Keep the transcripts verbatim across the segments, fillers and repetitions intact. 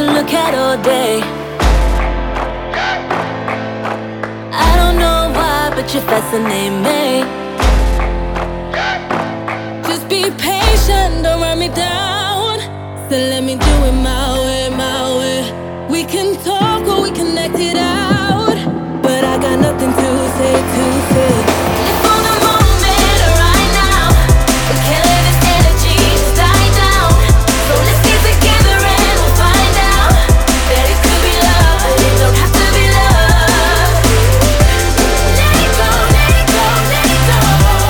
could look at all day. I don't know why, but you fascinate me. Just be patient, don't run me down. So let me do it my way, my way. We can talk or we can act it out, but I got nothing to say, to say. Live for the moment right now. We can't let this energy just die down. So let's get together and we'll find out that it could be love, but it don't have to be love. Let it go, let it go, let it go.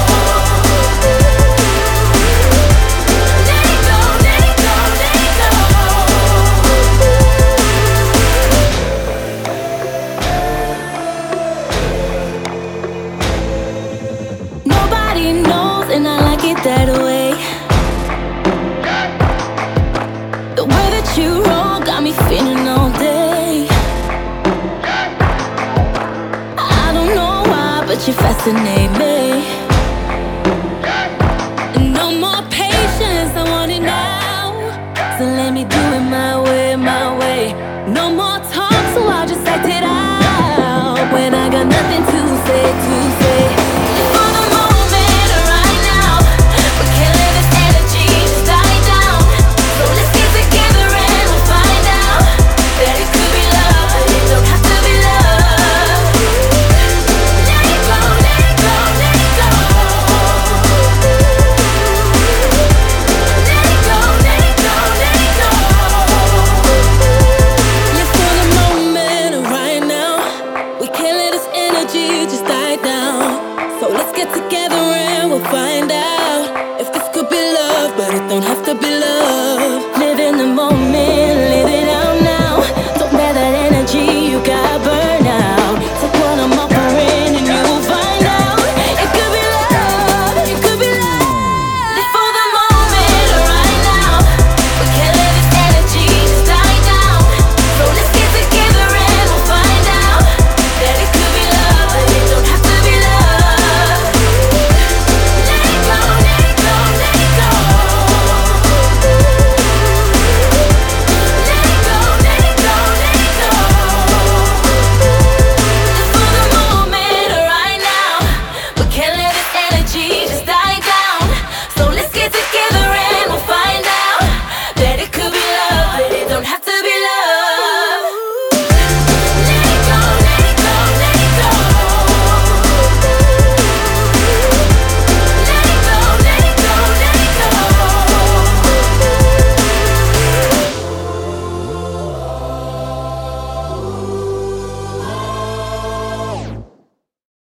Let it go, let it go, let it go. Nobody knows, and I like it that way. The way that you roll got me feeling all day. I don't know why, but you fascinate me.